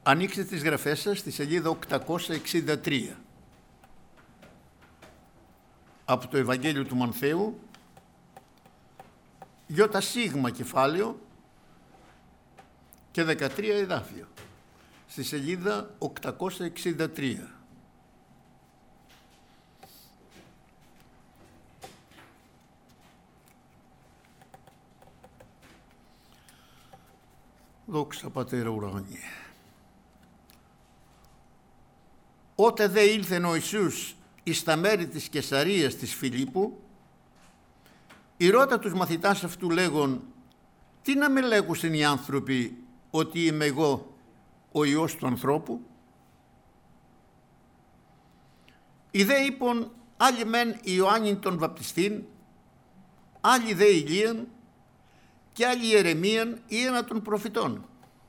Ανοίξτε τις γραφές σας στη σελίδα 863 από το Ευαγγέλιο του Μανθαίου, ΙΣ κεφάλαιο και 13 εδάφιο, στη σελίδα 863. Δόξα Πατέρα ουράνιε. Ότε δε ήλθεν ο Ιησούς εις τα μέρη της Καισαρείας της Φιλίππου, ηρώτα τους μαθητάς αυτού λέγον, τι να με λέγουσιν οι άνθρωποι ότι είμαι εγώ ο Υιός του ανθρώπου? Οι δε είπον, άλλοι μεν Ιωάννην τον βαπτιστήν, άλλοι δε Ηλίαν και άλλοι Ιερεμίαν ή ένα των προφητών.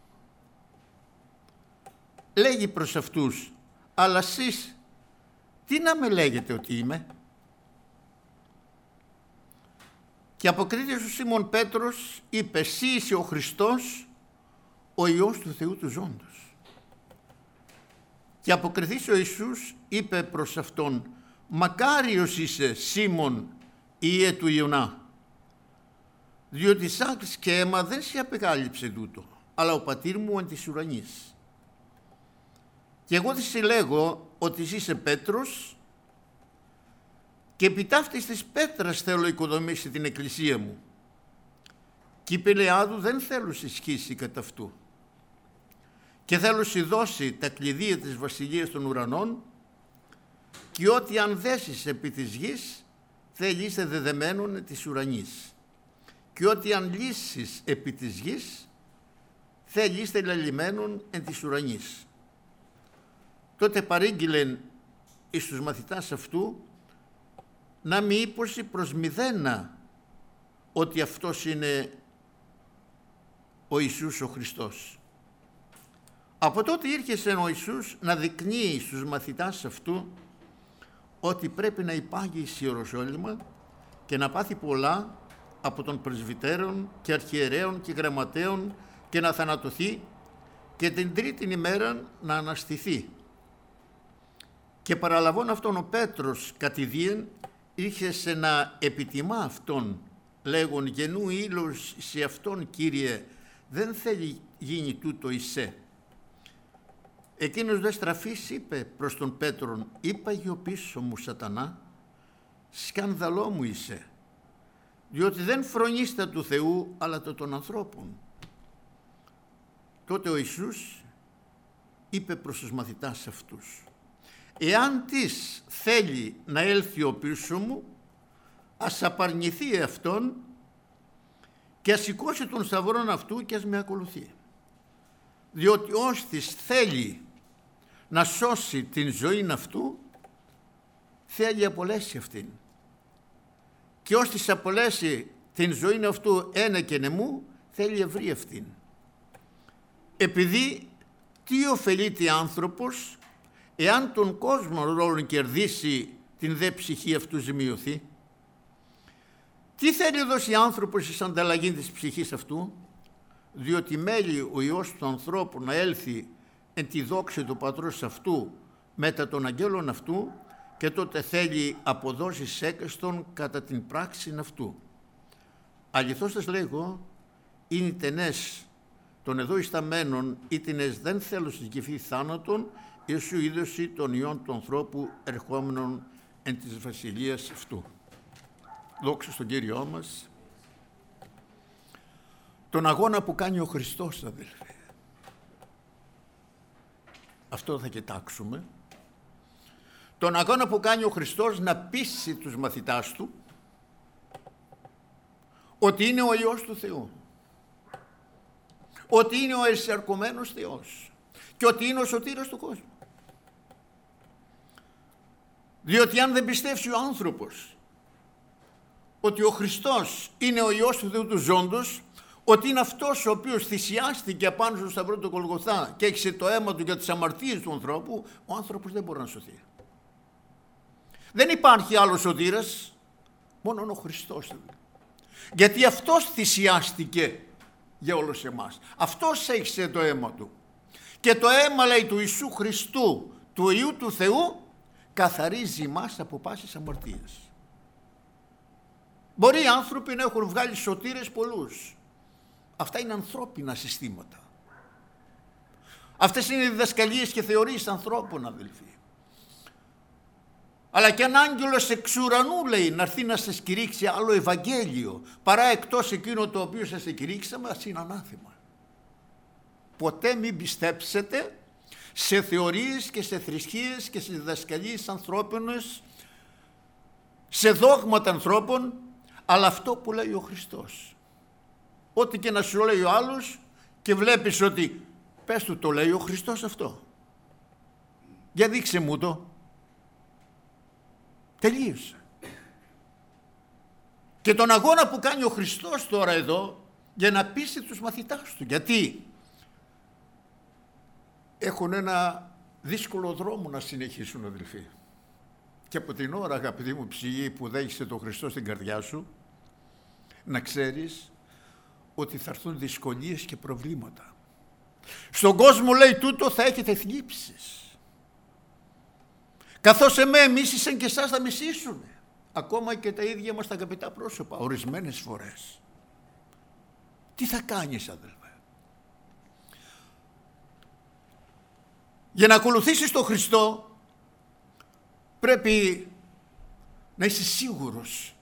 Λέγει προς αυτούς, αλλά σεις τι να με λέγετε ότι είμαι? Και αποκρίθηκε ο Σίμων Πέτρος, είπε, εσύ είσαι ο Χριστός, ο Υιός του Θεού του ζώντος. Και αποκριθείς ο Ιησούς, είπε προς αυτόν, μακάριος είσαι Σίμων, Ιε του Ιωνά, διότι σάκης και αίμα δεν σε απεκάλυψε τούτο, αλλά ο πατήρ μου εν της ουρανής. Και εγώ σε λέγω ότι εσύ είσαι Πέτρος και επί ταύτης της πέτρας θέλω οικοδομήσει την εκκλησία μου. Και η πελεάδου δεν θέλω σε σχίσει κατά αυτού. Και θέλω σε δώσει τα κλειδία της βασιλείας των ουρανών και ότι αν δέσεις επί της γης θέλει είστε δεδεμένον της ουρανής. Και ότι αν λύσεις επί της γης θέλει είστε λαλημένον εν της ουρανής. Τότε παρήγγειλεν εις τους μαθητάς αυτού να μη ύποσει προς μηδένα ότι αυτός είναι ο Ιησούς ο Χριστός. Από τότε ήρχεσε ο Ιησούς να δεικνύει στους μαθητάς αυτού ότι πρέπει να υπάγει εις Ιεροσόλυμα και να πάθει πολλά από των πρεσβυτέρων και αρχιερέων και γραμματέων και να θανατωθεί και την τρίτην ημέρα να αναστηθεί. Και παραλαβών αυτόν ο Πέτρος κατηδίαν ήρχεσε να επιτιμά αυτόν, λέγον γενού ήλος σε αυτόν Κύριε, δεν θέλει γίνει τούτο εισέ. Εκείνος δε στραφής είπε προς τον Πέτρον, είπαγε ο πίσω μου σατανά, σκανδαλό μου είσαι, διότι δεν φρονείστε του Θεού αλλά το των ανθρώπων. Τότε ο Ιησούς είπε προς τους μαθητάς αυτούς, εάν της θέλει να έλθει ο πίσω μου, ας απαρνηθεί αυτόν και ας σηκώσει τον σταυρόν αυτού και ας με ακολουθεί. Διότι όστις θέλει να σώσει την ζωή αυτού, θέλει απολέσει αυτήν. Και όστις απολέσει την ζωή αυτού ένα και νεμού, θέλει ευρύ αυτήν. Επειδή τι ωφελείται άνθρωπος, εάν τον κόσμο ρόλον κερδίσει, την δε ψυχή αυτού ζημιωθεί? Τι θέλει δώσει άνθρωπος εις ανταλλαγή της ψυχής αυτού? Διότι μέλει ο Υιός του ανθρώπου να έλθει εν τη δόξη του Πατρός αυτού μετά των αγγέλων αυτού και τότε θέλει αποδώσεις έκαστον κατά την πράξη αυτού. Αληθώς σας λέγω, είναι τενές των εδώ ισταμένων ήτινες δεν θέλω συγκυφθεί θάνατον Ιησού είδωση των Υιών του ανθρώπου ερχόμενων εν της βασιλείας αυτού. Δόξα στον Κύριό μας. Τον αγώνα που κάνει ο Χριστός, αδελφέ, αυτό θα κοιτάξουμε. Τον αγώνα που κάνει ο Χριστός να πείσει τους μαθητάς του ότι είναι ο Υιός του Θεού, ότι είναι ο εισερχομένος Θεός και ότι είναι ο σωτήρας του κόσμου. Διότι αν δεν πιστεύσει ο άνθρωπος ότι ο Χριστός είναι ο Υιός του Θεού του ζώντος, ότι είναι αυτός ο οποίος θυσιάστηκε απάνω στο σταυρό του Γολγοθά και έξε το αίμα του για τις αμαρτίες του ανθρώπου, ο άνθρωπος δεν μπορεί να σωθεί. Δεν υπάρχει άλλος σωτήρας, μόνο ο Χριστός. Γιατί αυτός θυσιάστηκε για όλους εμάς. Αυτός έξε το αίμα του. Και το αίμα, λέει, του Ιησού Χριστού, του Υιού του Θεού, καθαρίζει μας από πάσης αμαρτίας. Μπορεί οι άνθρωποι να έχουν βγάλει σωτήρες πολλούς. Αυτά είναι ανθρώπινα συστήματα. Αυτές είναι οι διδασκαλίες και θεωρίες ανθρώπων, αδελφοί. Αλλά και αν άγγελος εξ ουρανού, λέει, να έρθει να σας κηρύξει άλλο Ευαγγέλιο, παρά εκτός εκείνο το οποίο σας κηρύξαμε, ας είναι ανάθεμα. Ποτέ μην πιστέψετε σε θεωρίες και σε θρησκείες και σε διδασκαλίες ανθρώπινες, σε δόγματα ανθρώπων, αλλά αυτό που λέει ο Χριστός. Ό,τι και να σου λέει ο άλλος και βλέπεις ότι πες του, το λέει ο Χριστός αυτό. Για δείξε μου το. Τελείωσε. Και τον αγώνα που κάνει ο Χριστός τώρα εδώ για να πείσει τους μαθητάς του. Γιατί έχουν ένα δύσκολο δρόμο να συνεχίσουν, αδελφοί. Και από την ώρα, αγαπητή μου ψυχή, που δέχεσαι τον Χριστό στην καρδιά σου, να ξέρεις ότι θα έρθουν δυσκολίες και προβλήματα. Στον κόσμο, λέει, τούτο θα έχετε θλίψεις. Καθώς μίσησαν και εσάς θα μισήσουν. Ακόμα και τα ίδια μας τα αγαπητά πρόσωπα, ορισμένες φορές. Τι θα κάνεις, αδελφέ? Για να ακολουθήσεις τον Χριστό πρέπει να είσαι σίγουρος.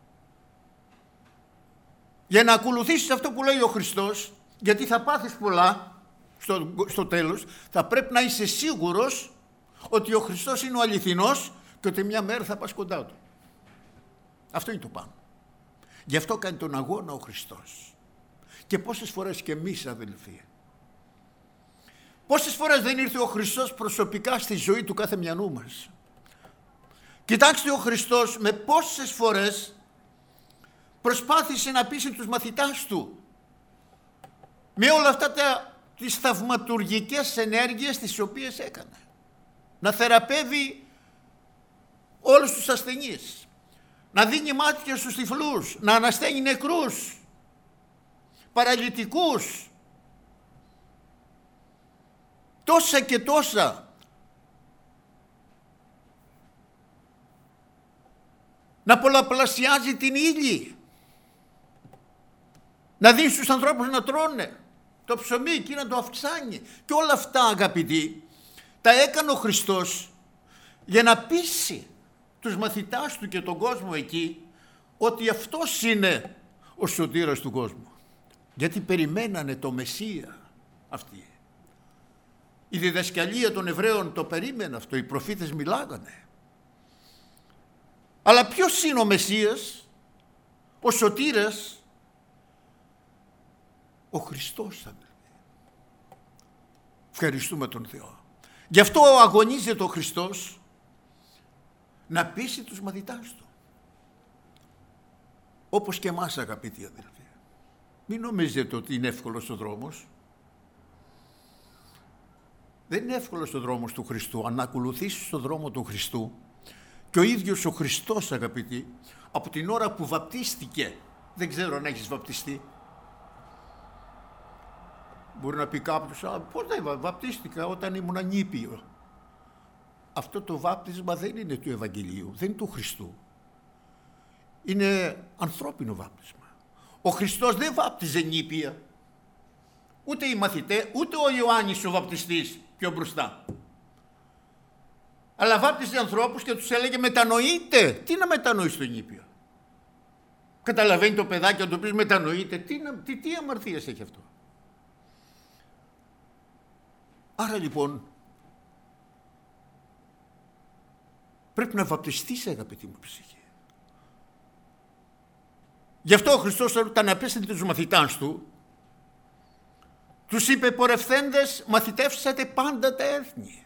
Για να ακολουθήσεις αυτό που λέει ο Χριστός, γιατί θα πάθεις πολλά στο τέλος, θα πρέπει να είσαι σίγουρος ότι ο Χριστός είναι ο αληθινός και ότι μια μέρα θα πας κοντά του. Αυτό είναι το πάνω. Γι' αυτό κάνει τον αγώνα ο Χριστός. Και πόσες φορές και εμείς, αδελφοί, πόσες φορές δεν ήρθε ο Χριστός προσωπικά στη ζωή του κάθε μιανού μας. Κοιτάξτε, ο Χριστός με πόσες φορές προσπάθησε να πείσει τους μαθητάς του με όλα αυτά τις θαυματουργικές ενέργειες τις οποίες έκανε. Να θεραπεύει όλους τους ασθενείς, να δίνει μάτια στους τυφλούς, να ανασταίνει νεκρούς, παραλυτικούς, τόσα και τόσα. Να πολλαπλασιάζει την ύλη, να δίνει στους ανθρώπους να τρώνε το ψωμί και να το αυξάνει. Και όλα αυτά, αγαπητοί, τα έκανε ο Χριστός για να πείσει τους μαθητάς του και τον κόσμο εκεί ότι αυτός είναι ο σωτήρας του κόσμου. Γιατί περιμένανε το Μεσσία αυτοί. Η διδασκαλία των Εβραίων το περίμενε αυτό, οι προφήτες μιλάγανε. Αλλά ποιος είναι ο Μεσσίας, ο σωτήρας? Ο Χριστός. Ευχαριστούμε τον Θεό. Γι' αυτό αγωνίζεται ο Χριστός να πείσει τους μαθητάς του. Όπως και εμάς, αγαπητοί αδελφοί. Μην νομίζετε ότι είναι εύκολος ο δρόμος. Δεν είναι εύκολος ο δρόμος του Χριστού. Αν ακολουθήσεις τον δρόμο του Χριστού, και ο ίδιος ο Χριστός, αγαπητοί, από την ώρα που βαπτίστηκε, δεν ξέρω αν έχεις βαπτιστεί. Μπορεί να πει κάποιος, πώς δεν βαπτίστηκα όταν ήμουν νήπιο. Αυτό το βάπτισμα δεν είναι του Ευαγγελίου, δεν είναι του Χριστού. Είναι ανθρώπινο βάπτισμα. Ο Χριστός δεν βάπτιζε νήπια. Ούτε οι μαθητές, ούτε ο Ιωάννης ο βαπτιστής πιο μπροστά. Αλλά βάπτιζε ανθρώπους και τους έλεγε μετανοείτε. Τι να μετανοείς το νήπιο? Καταλαβαίνει το παιδάκι να το πεις μετανοείτε. Τι αμαρτίες έχει αυτό? Άρα λοιπόν πρέπει να βαπτιστείς, αγαπητή μου ψυχή. Γι' αυτό ο Χριστός όταν απέστειλε τους μαθητάς του, τους είπε πορευθέντες μαθητεύσατε πάντα τα έθνη,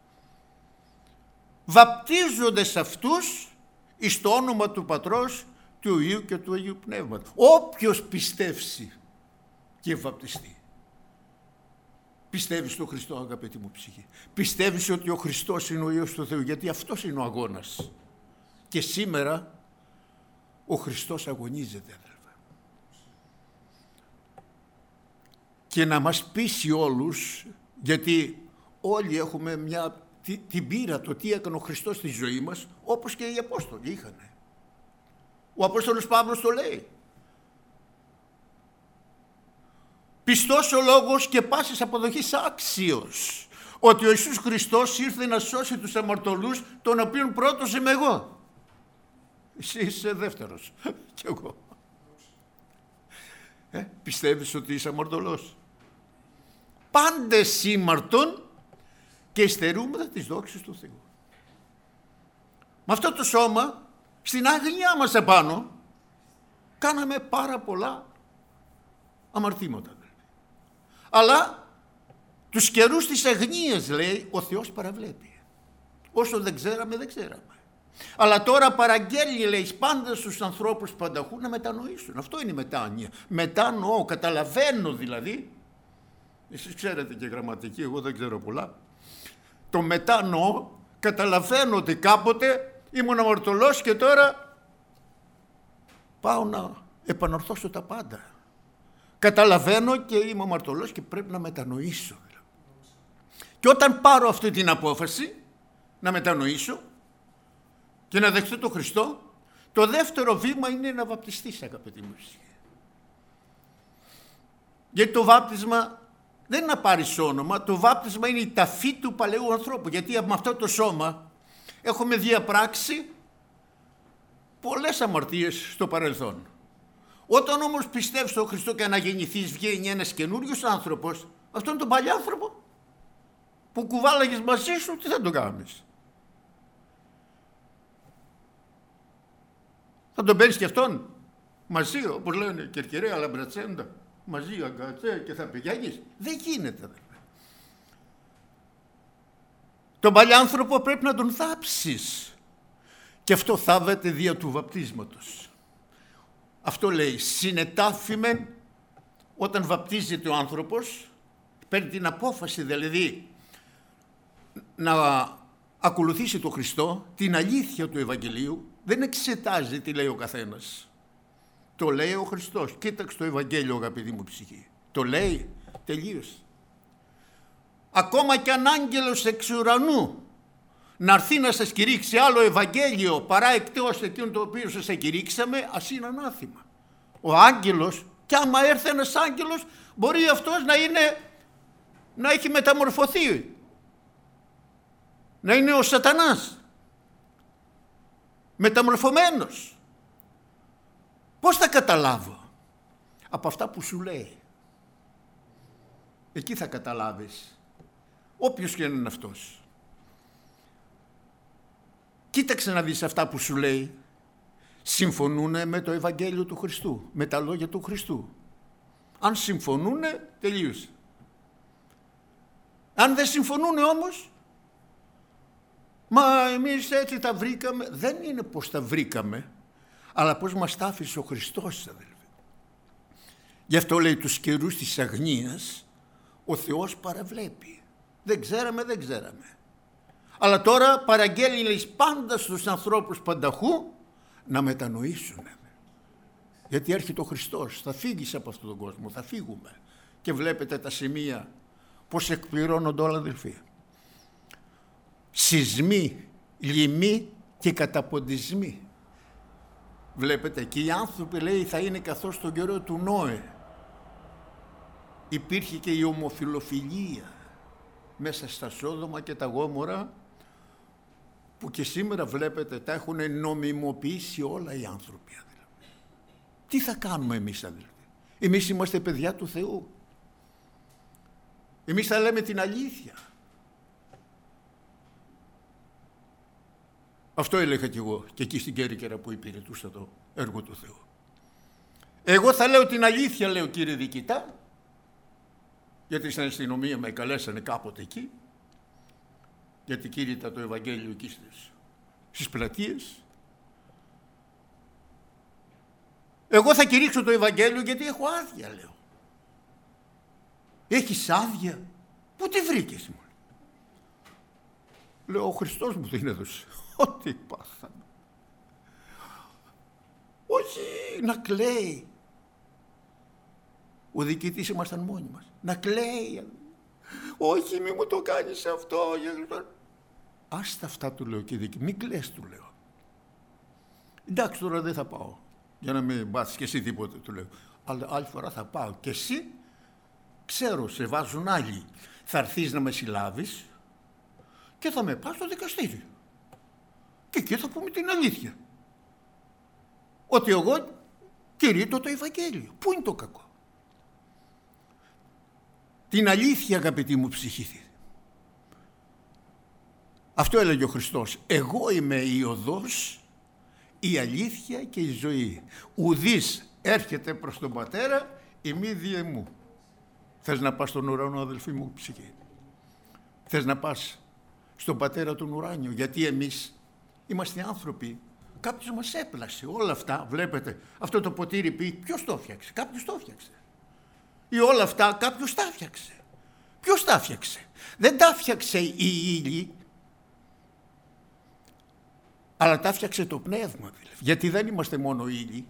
βαπτίζοντες αυτούς εις το όνομα του Πατρός, του Υιού και του Αγίου Πνεύματος. Όποιος πιστεύσει και βαπτιστεί. Πιστεύεις στον Χριστό, αγαπητή μου ψυχή? Πιστεύεις ότι ο Χριστός είναι ο Υιός του Θεού? Γιατί αυτός είναι ο αγώνας. Και σήμερα ο Χριστός αγωνίζεται, αδελφέ. Και να μας πείσει όλους Γιατί όλοι έχουμε την πείρα το τι έκανε ο Χριστός στη ζωή μας, όπως και οι Απόστολοι είχαν. Ο Απόστολος Παύλος το λέει. Πιστός ο λόγος και πάσης αποδοχής άξιος, ότι ο Ιησούς Χριστός ήρθε να σώσει τους αμαρτωλούς, τον οποίον πρώτος είμαι εγώ. Εσύ είσαι δεύτερος κι εγώ. Πιστεύεις ότι είσαι αμαρτωλός? Πάντες ήμαρτον και υστερούμεθα τις δόξες του Θεού. Με αυτό το σώμα, στην άγνοιά μας επάνω, κάναμε πάρα πολλά αμαρτήματα. Αλλά τους καιρούς της αγνίας, λέει, ο Θεός παραβλέπει. Όσο δεν ξέραμε, δεν ξέραμε. Αλλά τώρα παραγγέλνει, λέει, πάντα στους ανθρώπους πανταχού να μετανοήσουν. Αυτό είναι η μετάνοια. Μετανοώ, καταλαβαίνω δηλαδή. Εσείς ξέρετε και γραμματική, εγώ δεν ξέρω πολλά. Το μετανοώ, καταλαβαίνω ότι κάποτε ήμουν αμαρτωλός και τώρα πάω να επανορθώσω τα πάντα. Καταλαβαίνω και είμαι αμαρτωλός και πρέπει να μετανοήσω. Και όταν πάρω αυτή την απόφαση να μετανοήσω και να δεχτώ τον Χριστό, το δεύτερο βήμα είναι να βαπτιστείς, αγαπητοί μου. Γιατί το βάπτισμα δεν είναι να πάρεις όνομα, το βάπτισμα είναι η ταφή του παλαιού ανθρώπου. Γιατί με αυτό το σώμα έχουμε διαπράξει πολλές αμαρτίες στο παρελθόν. Όταν όμως πιστεύεις στον Χριστό και αναγεννηθείς, βγαίνει ένας καινούριος άνθρωπος, αυτόν τον παλιό άνθρωπο που κουβάλαγες μαζί σου, τι θα τον κάνεις? Θα τον παίρνεις και αυτόν μαζί, όπως λένε κερκυραία, λαμπρατσέντα, μαζί αγκατσέ και θα πηγαίνεις? Δεν γίνεται. Τον παλιό άνθρωπο πρέπει να τον θάψεις. Και αυτό θάβεται δια του βαπτίσματος. Αυτό λέει, συνετάφημεν, όταν βαπτίζεται ο άνθρωπος, παίρνει την απόφαση δηλαδή να ακολουθήσει τον Χριστό, την αλήθεια του Ευαγγελίου, δεν εξετάζει τι λέει ο καθένας. Το λέει ο Χριστός. Κοίταξε το Ευαγγέλιο, αγαπητή μου ψυχή. Το λέει, τελείωσε. Ακόμα και αν άγγελος εξ ουρανού να έρθει να σας κηρύξει άλλο Ευαγγέλιο παρά εκτός εκείνο το οποίο σας κηρύξαμε, ας είναι ανάθημα. Ο άγγελος, κι άμα έρθει ένας άγγελος, μπορεί αυτός να έχει μεταμορφωθεί, να είναι ο σατανάς, μεταμορφωμένος. Πώς θα καταλάβω? Από αυτά που σου λέει. Εκεί θα καταλάβεις, όποιος και είναι αυτός. Κοίταξε να δεις αυτά που σου λέει. Συμφωνούνε με το Ευαγγέλιο του Χριστού, με τα λόγια του Χριστού. Αν συμφωνούνε, τελείωσε. Αν δεν συμφωνούνε όμως, μα εμείς έτσι τα βρήκαμε. Δεν είναι πως τα βρήκαμε, αλλά πως μας τα άφησε ο Χριστός, αδελφοί. Γι' αυτό λέει, τους καιρούς της αγνίας ο Θεός παραβλέπει. Δεν ξέραμε. Αλλά τώρα παραγγέλνει, λέει, πάντα στους ανθρώπους πανταχού να μετανοήσουν. Γιατί έρχεται ο Χριστός, θα φύγεις από αυτόν τον κόσμο, θα φύγουμε. Και βλέπετε τα σημεία πώς εκπληρώνονται όλα, αδελφοί. Σεισμοί, λοιμοί και καταποντισμοί. Βλέπετε, και οι άνθρωποι, λέει, θα είναι καθώς τον καιρό του Νόε. Υπήρχε και η ομοφιλοφιλία μέσα στα Σόδομα και τα Γόμορα, που και σήμερα βλέπετε τα έχουν νομιμοποιήσει όλα οι άνθρωποι, αδελφοί. Τι θα κάνουμε εμείς, αδελφοί? Εμείς είμαστε παιδιά του Θεού. Εμείς θα λέμε την αλήθεια. Αυτό έλεγα κι εγώ και εκεί στην Κέρκυρα που υπηρετούσα το έργο του Θεού. Εγώ θα λέω την αλήθεια, λέω, κύριε Δικητά, γιατί στην αστυνομία με καλέσανε κάποτε εκεί, γιατί κήρυτα το Ευαγγέλιο εκεί στις πλατείες. Εγώ θα κηρύξω το Ευαγγέλιο γιατί έχω άδεια, λέω. Έχεις άδεια? Πού τη βρήκες? Μου λέω, ο Χριστός μου την έδωσε. Ό,τι πάθαμε. Όχι να κλαίει. Ο διοικητής ήμασταν μόνοι μας. Να κλαίει. όχι μη μου το κάνεις αυτό. Άστα αυτά του λέω και δίκη, μην κλαις του λέω. Εντάξει τώρα δεν θα πάω, για να μην πάθεις και εσύ τίποτε του λέω. Αλλά άλλη φορά θα πάω και εσύ, ξέρω, σε βάζουν άλλοι. Θα έρθεις να με συλλάβεις και θα με πας στο δικαστήριο. Και εκεί θα πούμε την αλήθεια. Ότι εγώ κηρύττω το Ευαγγέλιο. Πού είναι το κακό? Την αλήθεια, αγαπητή μου ψυχή. Αυτό έλεγε ο Χριστός. Εγώ είμαι η οδός, η αλήθεια και η ζωή. Ουδής έρχεται προς τον Πατέρα ημί διε μου. Θες να πας στον ουρανό, αδελφοί μου ψυχή? Θες να πας στον Πατέρα τον ουράνιο? Γιατί εμείς είμαστε άνθρωποι. Κάποιος μας έπλασε όλα αυτά. Βλέπετε, αυτό το ποτήρι πει, ποιος το έφτιαξε? Κάποιος το έφτιαξε. Ή όλα αυτά κάποιος τα έφτιαξε. Ποιος τα έφτιαξε? Δεν τα έφτιαξε η ύλη, αλλά τα έφτιαξε το πνεύμα. Γιατί δεν είμαστε μόνο ύλη.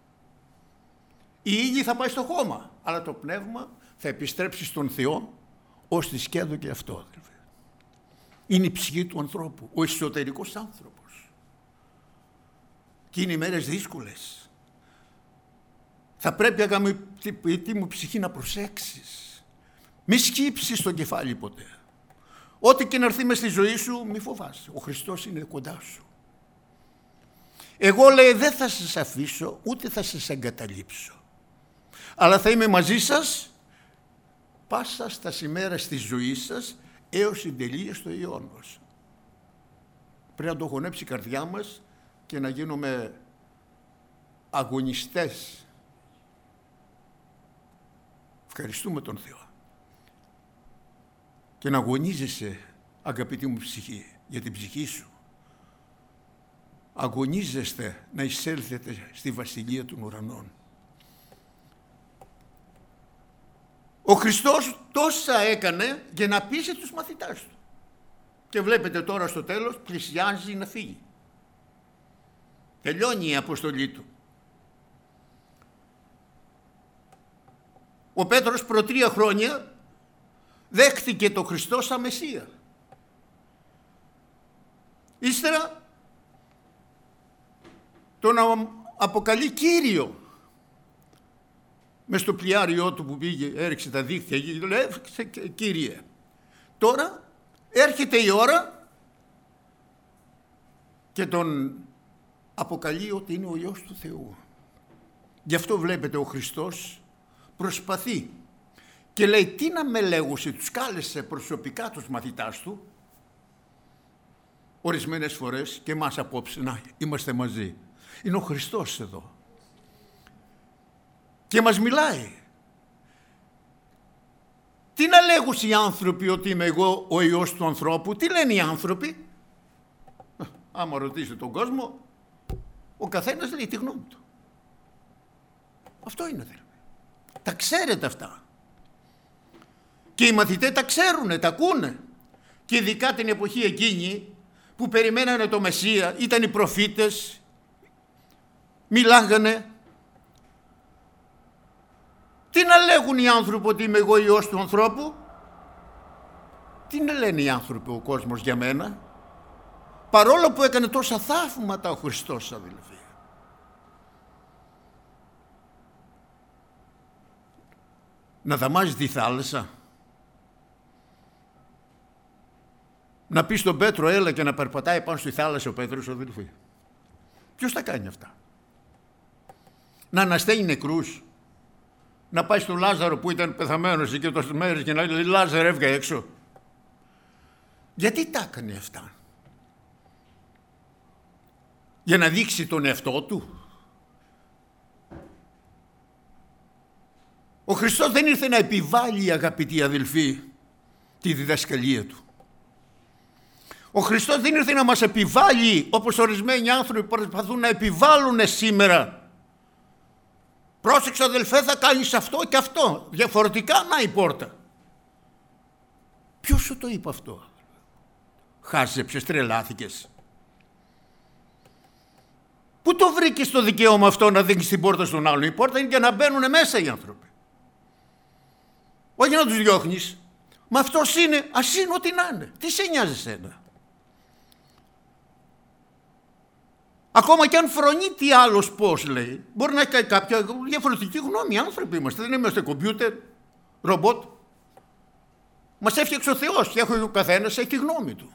Η ύλη θα πάει στο χώμα, αλλά το πνεύμα θα επιστρέψει στον Θεό ως τη σκέδο και αυτό. Είναι η ψυχή του ανθρώπου, ο εσωτερικός άνθρωπος. Και είναι οι μέρες δύσκολες. Θα πρέπει, αγαπητή μου ψυχή, να προσέξεις. Μη σκύψεις το κεφάλι ποτέ. Ό,τι και να έρθει μες στη ζωή σου, μη φοβάσαι. Ο Χριστός είναι κοντά σου. Εγώ, λέει, δεν θα σας αφήσω, ούτε θα σας εγκαταλείψω. Αλλά θα είμαι μαζί σας πάσα στα ημέρα της ζωής σας έως την τελεία στο αιώνος. Πρέπει να το χωνέψει η καρδιά μας και να γίνουμε αγωνιστές. Ευχαριστούμε τον Θεό. Και να αγωνίζεσαι, αγαπητή μου ψυχή, για την ψυχή σου. Αγωνίζεστε να εισέλθετε στη Βασιλεία των Ουρανών. Ο Χριστός τόσα έκανε για να πείσει τους μαθητάς του. Και βλέπετε τώρα στο τέλος πλησιάζει να φύγει. Τελειώνει η αποστολή του. Ο Πέτρος προ 3 χρόνια δέχτηκε το Χριστό σαν Μεσσία. Ύστερα τον αποκαλεί Κύριο. Μες στο πλοιάριό του που πήγε, έριξε τα δίχτυα και λέει, Κύριε. Τώρα έρχεται η ώρα και τον αποκαλεί ότι είναι ο Υιός του Θεού. Γι' αυτό βλέπετε ο Χριστός προσπαθεί και λέει, τι να με λέγουσε, τους κάλεσε προσωπικά τους μαθητάς του. Ορισμένες φορές και εμάς απόψε, να είμαστε μαζί. Είναι ο Χριστός εδώ. Και μας μιλάει. Τι να λέγουν οι άνθρωποι ότι είμαι εγώ ο Υιός του ανθρώπου? Τι λένε οι άνθρωποι? Άμα ρωτήσετε τον κόσμο, ο καθένας λέει τη γνώμη του. Αυτό είναι, δηλαδή. Τα ξέρετε αυτά. Και οι μαθητές τα ξέρουνε, τα ακούνε. Και ειδικά την εποχή εκείνη που περιμένανε το Μεσσία, ήταν οι προφήτες, μιλάγανε. Τι να λέγουν οι άνθρωποι ότι είμαι εγώ Υιός του ανθρώπου? Τι να λένε οι άνθρωποι, ο κόσμος για μένα? Παρόλο που έκανε τόσα θαύματα ο Χριστός, αδελφοί. Να δαμάζει τη θάλασσα. Να πει στον Πέτρο έλα και να περπατάει πάνω στη θάλασσα ο Πέτρος, αδελφοί. Ποιος τα κάνει αυτά? Να ανασταίνει νεκρούς. Να πάει στον Λάζαρο που ήταν πεθαμένος εκεί τόσες μέρες και να λέει Λάζαρε έβγα έξω. Γιατί τα έκανε αυτά? Για να δείξει τον εαυτό του? Ο Χριστός δεν ήρθε να επιβάλλει, αγαπητοί αδελφοί, τη διδασκαλία του. Ο Χριστός δεν ήρθε να μας επιβάλλει όπως ορισμένοι άνθρωποι προσπαθούν να επιβάλλουν σήμερα. Πρόσεξε αδελφέ, θα κάνεις αυτό και αυτό. Διαφορετικά να η πόρτα. Ποιος σου το είπε αυτό? Χάζεψες, τρελάθηκες. Πού το βρήκες το δικαίωμα αυτό να δίνεις την πόρτα στον άλλον? Η πόρτα είναι για να μπαίνουν μέσα οι άνθρωποι. Όχι να τους διώχνεις. Μα αυτός είναι, ας είναι ό,τι να είναι. Τι σε νοιάζει εσένα? Ακόμα και αν φρονεί τι άλλος πώς λέει, μπορεί να έχει κάποια διαφορετική γνώμη. Άνθρωποι είμαστε, δεν είμαστε κομπιούτερ, ρομπότ. Μας έφτιαξε ο Θεός και ο καθένας έχει τη γνώμη του.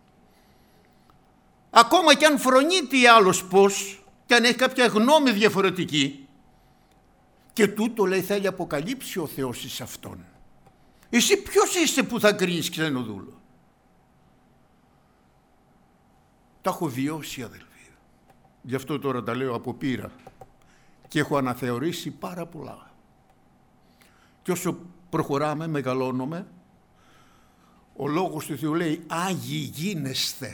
Ακόμα και αν φρονεί τι άλλος πώς και αν έχει κάποια γνώμη διαφορετική, και τούτο λέει θέλει αποκαλύψει ο Θεός εις αυτόν. Εσύ ποιος είσαι που θα κρίνεις ξενοδούλο? Τα έχω βιώσει, αδελφοί. Γι' αυτό τώρα τα λέω από πείρα και έχω αναθεωρήσει πάρα πολλά. Και όσο προχωράμε, μεγαλώνουμε, ο λόγος του Θεού λέει Άγιοι γίνεστε,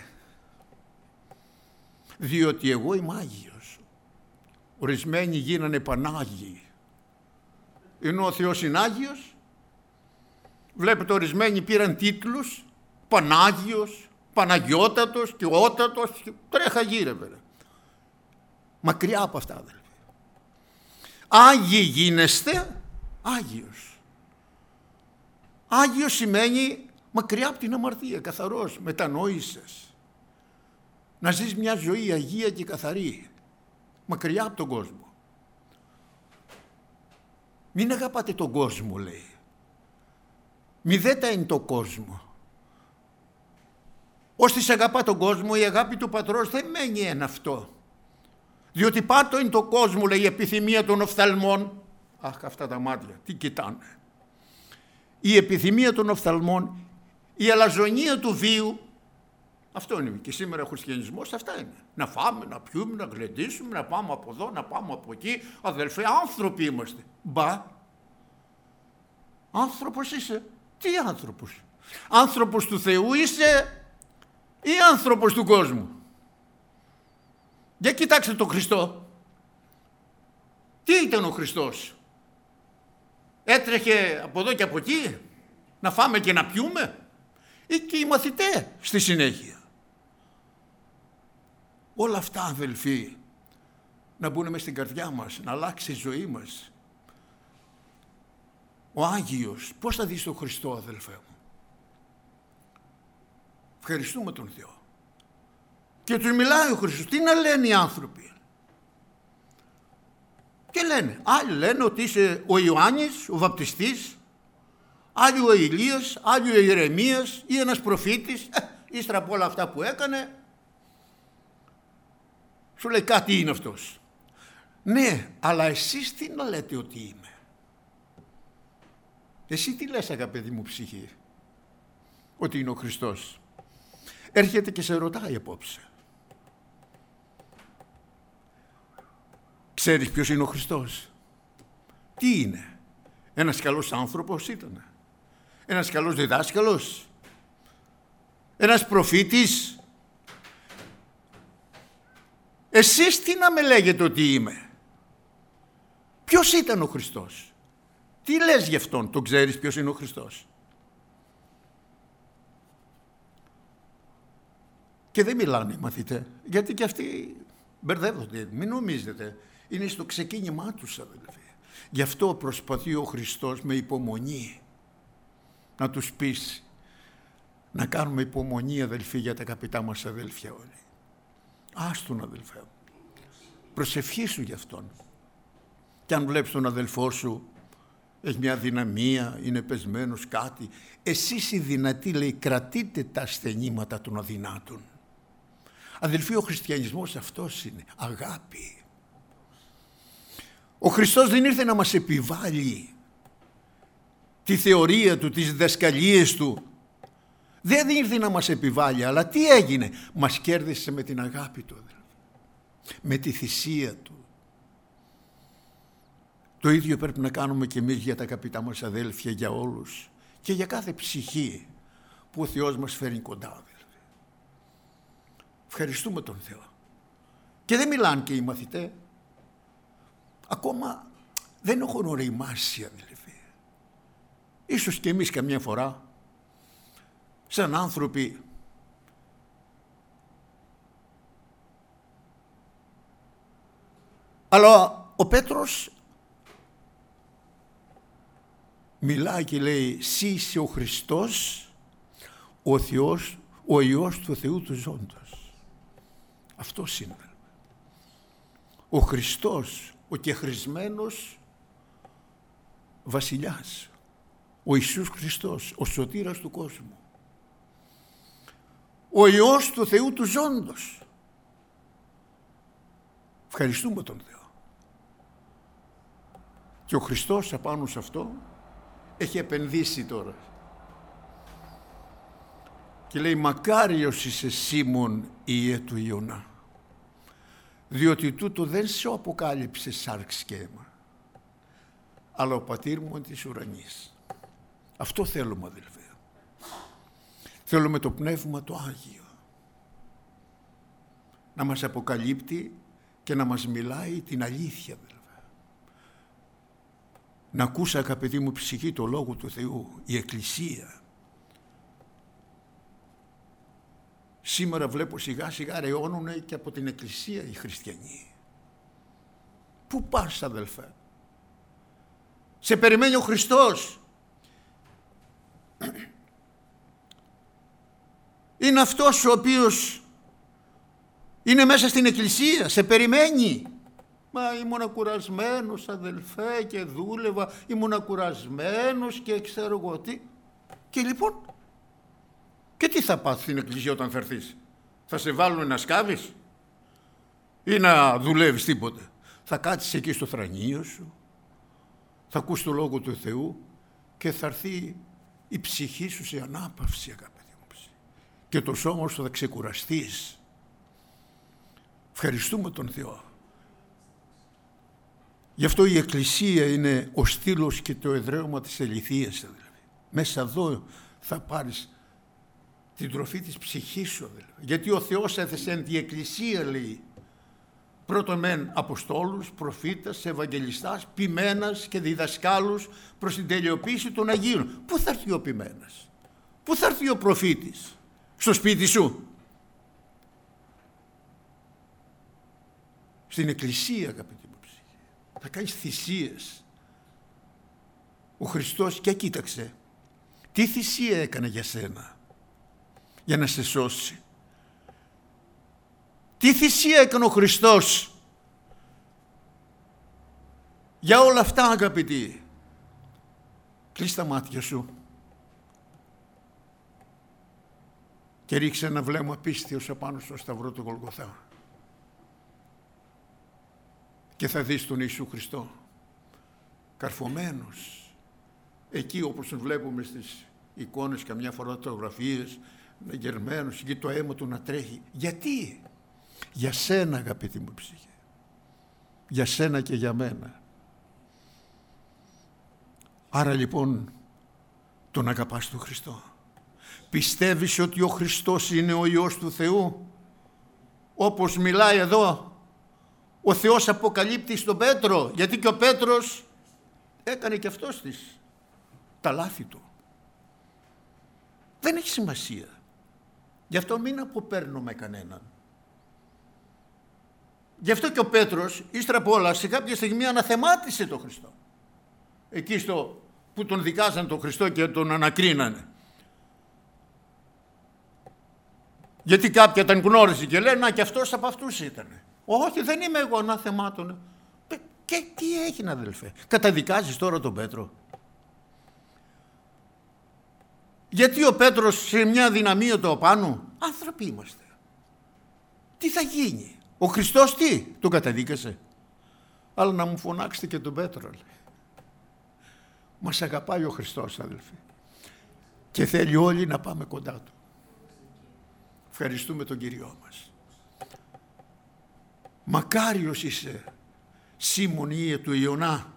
διότι εγώ είμαι Άγιος. Ορισμένοι γίνανε Πανάγιοι, ενώ ο Θεός είναι Άγιος. Βλέπετε, ορισμένοι πήραν τίτλους, Πανάγιος, Παναγιώτατος και Ότατος, και τρέχα γύρευε. Μακριά από αυτά, αδελφοί. Άγιοι γίνεστε, Άγιος. Άγιος σημαίνει μακριά από την αμαρτία, καθαρός, μετανόησες. Να ζεις μια ζωή αγία και καθαρή, μακριά από τον κόσμο. Μην αγαπάτε τον κόσμο, λέει. Μηδέτα είναι το κόσμο. Όσοι αγαπά τον κόσμο, η αγάπη του πατρός δεν μένει εν αυτό. Διότι πάτο είναι το κόσμο, λέει, η επιθυμία των οφθαλμών. Αχ, αυτά τα μάτια, τι κοιτάνε. Η επιθυμία των οφθαλμών, η αλαζονία του βίου. Αυτό είναι και σήμερα ο χριστιανισμός, αυτά είναι. Να φάμε, να πιούμε, να γλεντήσουμε, να πάμε από εδώ, να πάμε από εκεί. Αδελφοί, άνθρωποι είμαστε. Μπα. Άνθρωπος είσαι. Τι άνθρωπος? Άνθρωπος του Θεού είσαι ή άνθρωπος του κόσμου? Για κοιτάξτε τον Χριστό. Τι ήταν ο Χριστός? Έτρεχε από εδώ και από εκεί να φάμε και να πιούμε, ή και οι μαθητές στη συνέχεια? Όλα αυτά, αδελφοί, να μπουν μες στην καρδιά μας, να αλλάξει η ζωή μας. Ο Άγιος, πώς θα δεις τον Χριστό, αδελφέ μου? Ευχαριστούμε τον Θεό. Και τους μιλάει ο Χριστός. Τι να λένε οι άνθρωποι? Και λένε, άλλοι λένε ότι είσαι ο Ιωάννης, ο βαπτιστής, άλλοι ο Ηλίας, άλλοι ο Ιερεμίας ή ένας προφήτης. Ύστερα από όλα αυτά που έκανε, σου λέει κάτι είναι αυτός. Ναι, αλλά εσείς τι να λέτε ότι είμαι? Εσύ τι λες, αγαπητή μου ψυχή, ότι είναι ο Χριστός? Έρχεται και σε ρωτάει απόψε. Ξέρεις ποιος είναι ο Χριστός? Τι είναι? Ένας καλός άνθρωπος ήταν? Ένας καλός διδάσκαλος? Ένας προφήτης? Εσείς τι να με λέγετε ότι είμαι? Ποιος ήταν ο Χριστός? Τι λες γι' αυτόν? Τον ξέρεις ποιος είναι ο Χριστός? Και δεν μιλάνε οι μαθητές, γιατί και αυτοί μπερδεύονται. Μην νομίζετε, είναι στο ξεκίνημά τους, αδελφοί. Γι' αυτό προσπαθεί ο Χριστός με υπομονή να τους πείσει. Να κάνουμε υπομονή, αδελφοί, για τα αγαπητά μας αδέλφια όλοι. Άστον, αδελφέ μου. Προσευχήσου γι' αυτόν. Και αν βλέπεις τον αδελφό σου, έχει μια δυναμία, είναι πεσμένος κάτι, εσείς οι δυνατοί, λέει, κρατείτε τα ασθενήματα των αδυνάτων. Αδελφοί, ο χριστιανισμός αυτός είναι, αγάπη. Ο Χριστός δεν ήρθε να μας επιβάλλει τη θεωρία του, τις διδασκαλίες του. Δεν ήρθε να μας επιβάλλει, αλλά τι έγινε? Μας κέρδισε με την αγάπη του, με τη θυσία του. Το ίδιο πρέπει να κάνουμε και εμείς για τα αγαπητά μας αδέλφια, για όλους και για κάθε ψυχή που ο Θεός μας φέρνει κοντά, αδέλφια. Ευχαριστούμε τον Θεό. Και δεν μιλάνε και οι μαθητές. Ακόμα δεν έχουν οριμάσει, αδελφοί. Ίσως και εμείς καμιά φορά, σαν άνθρωποι, αλλά ο Πέτρος μιλάει και λέει «Συ είσαι ο Χριστός, ο Θεός, ο Υιός του Θεού του ζώντος». Αυτός είναι. Ο Χριστός, ο κεχρισμένος βασιλιάς, ο Ιησούς Χριστός, ο σωτήρας του κόσμου, ο Υιός του Θεού του ζώντος. Ευχαριστούμε τον Θεό. Και ο Χριστός απάνω σε αυτό έχει επενδύσει τώρα. Και λέει «Μακάριος είσαι Σίμων Ιε του Ιωνά, διότι τούτο δεν σε αποκάλυψε σάρξ και αίμα, αλλά ο πατήρ μου της ουρανής». Αυτό θέλουμε, αδελφέ. Θέλουμε το Πνεύμα το Άγιο να μας αποκαλύπτει και να μας μιλάει την αλήθεια, αδελφέ. Να ακούσει, αγαπητή μου ψυχή, το Λόγο του Θεού, η Εκκλησία. Σήμερα βλέπω σιγά σιγά ρεώνουνε και από την Εκκλησία οι χριστιανοί. Πού πας, αδελφέ? Σε περιμένει ο Χριστός. Είναι αυτός ο οποίος είναι μέσα στην Εκκλησία, σε περιμένει. Μα ήμουν κουρασμένος, αδελφέ, και δούλευα, ήμουν κουρασμένος και ξέρω εγώ τι. Και λοιπόν, και τι θα πάθεις στην Εκκλησία όταν θα έρθεις? Θα σε βάλουν να σκάβεις ή να δουλεύεις τίποτε? Θα κάτσεις εκεί στο θρανείο σου, θα ακούς το Λόγο του Θεού και θα έρθει η ψυχή σου σε ανάπαυση, αγαπητοί μου, και το σώμα σου θα ξεκουραστείς. Ευχαριστούμε τον Θεό. Γι' αυτό η Εκκλησία είναι ο στήλος και το εδραίωμα της αληθείας, δηλαδή. Μέσα εδώ θα πάρεις την τροφή της ψυχής σου, δηλαδή. Γιατί ο Θεός έθεσε εν τη Εκκλησία, λέει, πρώτον μεν Αποστόλους, προφήτας, Ευαγγελιστάς, ποιμένας και διδασκάλους προς την τελειοποίηση των Αγίων. Πού θα έρθει ο ποιμένας? Πού θα έρθει ο προφήτης? Στο σπίτι σου? Στην Εκκλησία, αγαπητοί μου ψυχή. Θα κάνεις θυσίες. Ο Χριστός, και κοίταξε, τι θυσία έκανε για σένα, για να σε σώσει? Τι θυσία έκανε ο Χριστός για όλα αυτά, αγαπητοί? Κλείς τα μάτια σου και ρίξε ένα βλέμμα πίστεως απάνω στο σταυρό του Γολγοθά και θα δεις τον Ιησού Χριστό καρφωμένος εκεί, όπως τον βλέπουμε στις εικόνες, καμιά φορά φωτογραφίες, γερμένος και το αίμα του να τρέχει. Γιατί? Για σένα, αγαπητή μου ψυχή, για σένα και για μένα. Άρα λοιπόν τον αγαπάς τον Χριστό? Πιστεύεις ότι ο Χριστός είναι ο Υιός του Θεού, όπως μιλάει εδώ ο Θεός αποκαλύπτει στον Πέτρο? Γιατί και ο Πέτρος έκανε και αυτός τα λάθη του. Δεν έχει σημασία. Γι' αυτό μην αποπέρνουμε κανέναν. Γι' αυτό και ο Πέτρος, ύστερα από όλα, σε κάποια στιγμή αναθεμάτισε τον Χριστό. Εκεί που τον δικάζαν τον Χριστό και τον ανακρίνανε. Γιατί κάποια τον γνώριζε και λένε «Να, και αυτός από αυτούς ήταν». «Όχι, δεν είμαι εγώ, αναθεμάτωνε». Και τι έγινε, αδελφέ? Καταδικάζεις τώρα τον Πέτρο? Γιατί ο Πέτρος σε μια δυναμία το απάνω? Άνθρωποι είμαστε. Τι θα γίνει? Ο Χριστός τι? Τον καταδίκασε? Αλλά να μου φωνάξετε και τον Πέτρο, λέει. Μας αγαπάει ο Χριστός, αδελφοί, και θέλει όλοι να πάμε κοντά του. Ευχαριστούμε τον Κύριό μας. Μακάριος είσαι, Σίμων Ιε του Ιωνά,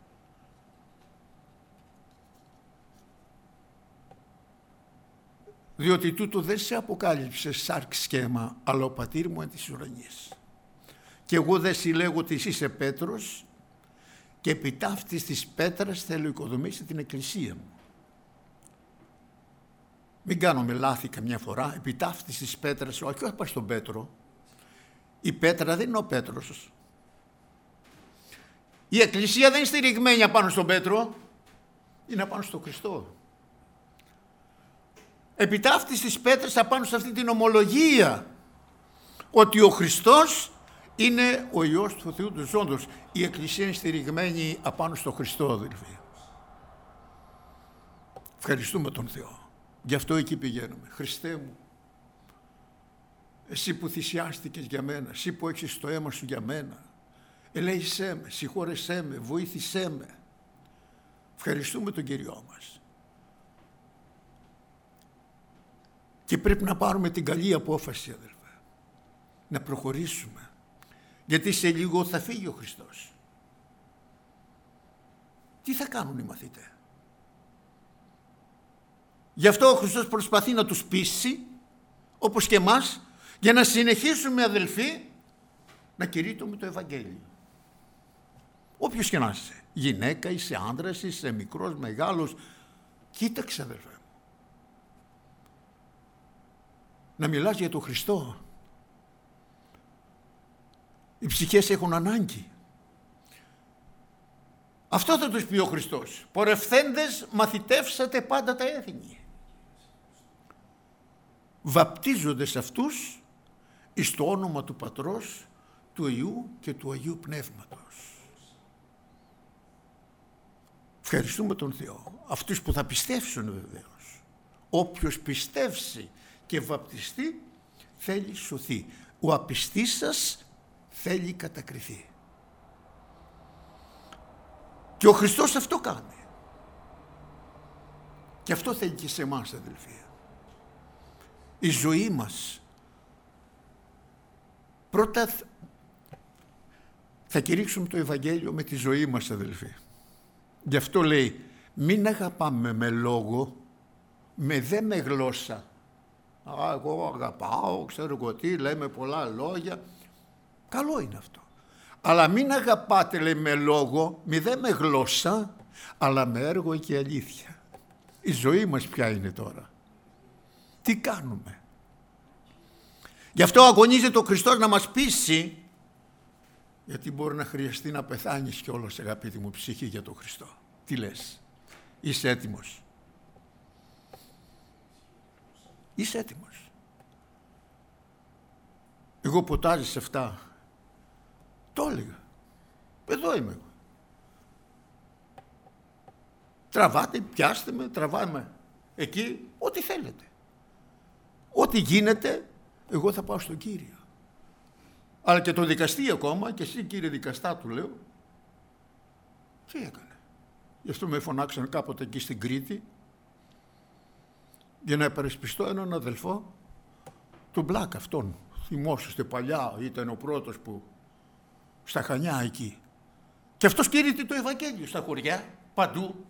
διότι τούτο δεν σε αποκάλυψε σάρξ και αίμα, αλλά ο πατήρ μου εν της ουρανής. Και εγώ δεν συλλέγω ότι εσύ είσαι Πέτρος, και επί ταύτης της πέτρας θέλω οικοδομήσει την εκκλησία μου. Μην κάνουμε λάθη καμιά φορά. Επί ταύτης της πέτρας, όχι πάει στον Πέτρο. Η πέτρα δεν είναι ο Πέτρος. Η εκκλησία δεν είναι στηριγμένη απάνω στον Πέτρο. είναι απάνω στο Χριστό. Επιτάφτει στις πέτρες απάνω σε αυτή την ομολογία ότι ο Χριστός είναι ο Υιός του Θεού του Ζώντος. Η Εκκλησία είναι στηριγμένη απάνω στο Χριστό, αδελφοί. Ευχαριστούμε τον Θεό. Γι' αυτό εκεί πηγαίνουμε. Χριστέ μου, εσύ που θυσιάστηκες για μένα, εσύ που έχεις το αίμα σου για μένα, ελέησέ με, συγχώρεσέ με, βοήθησέ με. Ευχαριστούμε τον Κύριό μας. Και πρέπει να πάρουμε την καλή απόφαση, αδελφέ, να προχωρήσουμε. Γιατί σε λίγο θα φύγει ο Χριστός. Τι θα κάνουν οι μαθητές? Γι' αυτό ο Χριστός προσπαθεί να τους πείσει, όπως και εμάς, για να συνεχίσουμε, αδελφοί, να κηρύττουμε το Ευαγγέλιο. Όποιος και να είσαι, γυναίκα, είσαι άντρας, είσαι μικρός, μεγάλος, κοίταξε, αδελφέ μου, να μιλάς για τον Χριστό. Οι ψυχές έχουν ανάγκη. Αυτό θα τους πει ο Χριστός. Πορευθέντες μαθητεύσατε πάντα τα έθνη. Βαπτίζονται αυτούς εις το όνομα του Πατρός, του Υιού και του Αγίου Πνεύματος. Ευχαριστούμε τον Θεό. Αυτούς που θα πιστεύσουν βεβαίως. Όποιος πιστεύσει και βαπτιστεί θέλει σωθεί. Ο απιστής σας θέλει κατακριθεί. Και ο Χριστός αυτό κάνει. Και αυτό θέλει και σε εμάς, αδελφοί. Η ζωή μας πρώτα θα κηρύξουμε το Ευαγγέλιο με τη ζωή μας, αδελφοί. Γι' αυτό λέει, μην αγαπάμε με λόγο, δε με γλώσσα. Εγώ αγαπάω, ξέρω εγώ τι, λέμε πολλά λόγια. Καλό είναι αυτό. Αλλά μην αγαπάτε, λέει, με λόγο, δε με γλώσσα, αλλά με έργο και αλήθεια. Η ζωή μας ποια είναι τώρα? Τι κάνουμε? Γι' αυτό αγωνίζεται ο Χριστός να μας πείσει, γιατί μπορεί να χρειαστεί να πεθάνεις κιόλας, αγαπητή μου ψυχή, για τον Χριστό. Τι λες? Είσαι έτοιμος? Είσαι έτοιμος? Εγώ ποτάζεις σε αυτά το έλεγα. Εδώ είμαι εγώ. Τραβάτε, πιάστε με, τραβάμε εκεί, ό,τι θέλετε. Ό,τι γίνεται, εγώ θα πάω στον Κύριο. Αλλά και το δικαστή ακόμα, και εσύ κύριε δικαστά, του λέω, τι έκανε? Γι' αυτό με φωνάξαν κάποτε εκεί στην Κρήτη, για να υπερασπιστώ έναν αδελφό, τον Μπλάκ αυτόν. Θυμόσαστε παλιά, ήταν ο πρώτος που στα Χανιά εκεί. Και αυτός κήρυτε το Ευαγγέλιο στα χωριά, παντού.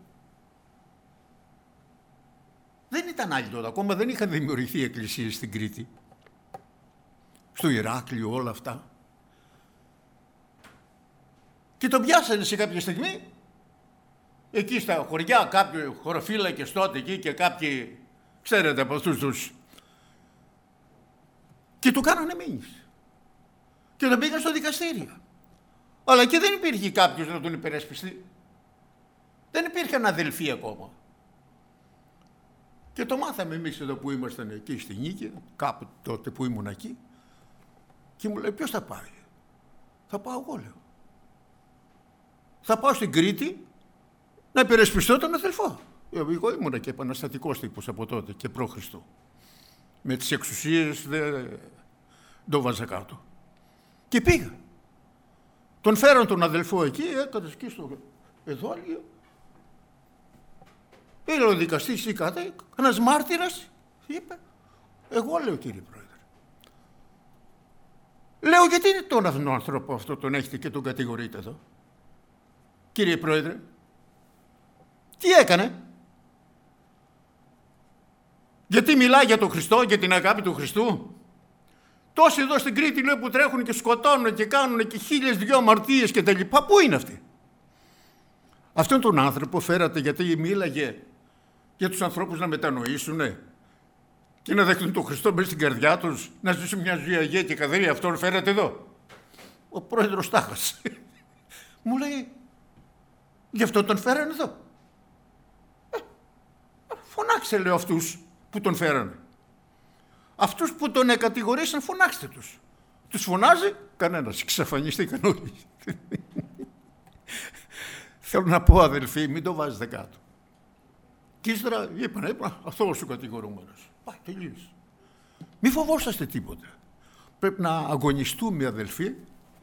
Δεν ήταν άλλοι τότε, ακόμα δεν είχαν δημιουργηθεί εκκλησίες στην Κρήτη. Στο Ηράκλειο, όλα αυτά. Και τον πιάσανε σε κάποια στιγμή, εκεί στα χωριά, κάποιοι χωροφύλακες τότε εκεί και κάποιοι, ξέρετε από αυτούς τους, και του κάνανε μήνυση. Και τον πήγαν στο δικαστήριο. Αλλά εκεί δεν υπήρχε κάποιος να τον υπερασπιστεί. Δεν υπήρχαν αδελφοί ακόμα. Και το μάθαμε εμείς εδώ που ήμασταν εκεί στη Νίκη, κάπου τότε που ήμουν εκεί. Και μου λέει, ποιος θα πάει? Θα πάω εγώ, λέω. Θα πάω στην Κρήτη να υπερασπιστώ τον αδελφό. Εγώ ήμουνα και επαναστατικός τύπος από τότε και προ Χριστού. Με τις εξουσίες δεν το βάζα κάτω. Και πήγα. Τον φέραν τον αδελφό εκεί, έκανε εκεί στο εδόλιο. Πήγε ο δικαστής ή κάτι, ένας μάρτυρας, είπε, εγώ, λέω, κύριε Πρόεδρε. Λέω, γιατί τον άνθρωπο αυτό τον έχετε και τον κατηγορείτε εδώ? Κύριε Πρόεδρε, τι έκανε? Γιατί μιλάει για τον Χριστό, για την αγάπη του Χριστού? Τόσοι εδώ στην Κρήτη, λέω, που τρέχουν και σκοτώνουν και κάνουν και 1002 αμαρτίες και τα λοιπά, πού είναι αυτοί? Αυτόν τον άνθρωπο φέρατε γιατί μίλαγε για τους ανθρώπους να μετανοήσουν και να δεχτούν τον Χριστό μέσα στην καρδιά τους, να ζήσουν μια ζωή αγία και καθαρή. Αυτόν φέρατε εδώ? Ο πρόεδρος Τάχας. Μου λέει, γι' αυτό τον φέρανε εδώ. Φωνάξτε, λέω, αυτούς που τον φέρανε. Αυτούς που τον εκατηγορήσαν, φωνάξτε τους. Τους φωνάζει κανένας, εξαφανιστήκαν όλοι. Θέλω να πω, αδελφοί, μην το βάζετε κάτω. Και ύστερα είπαν, αυτός ο κατηγορούμενος. Πάει, τελείωσε. Μη φοβόσαστε τίποτα. Πρέπει να αγωνιστούμε, αδελφοί,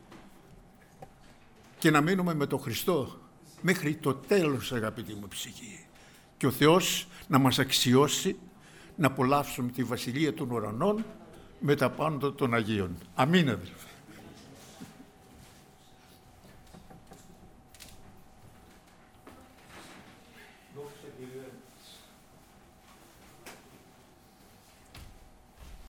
και να μείνουμε με τον Χριστό μέχρι το τέλος, αγαπητή μου ψυχή. Και ο Θεός να μας αξιώσει να απολαύσουμε τη Βασιλεία των Ουρανών με τα πάντα των Αγίων. Αμήν, αδελφοί.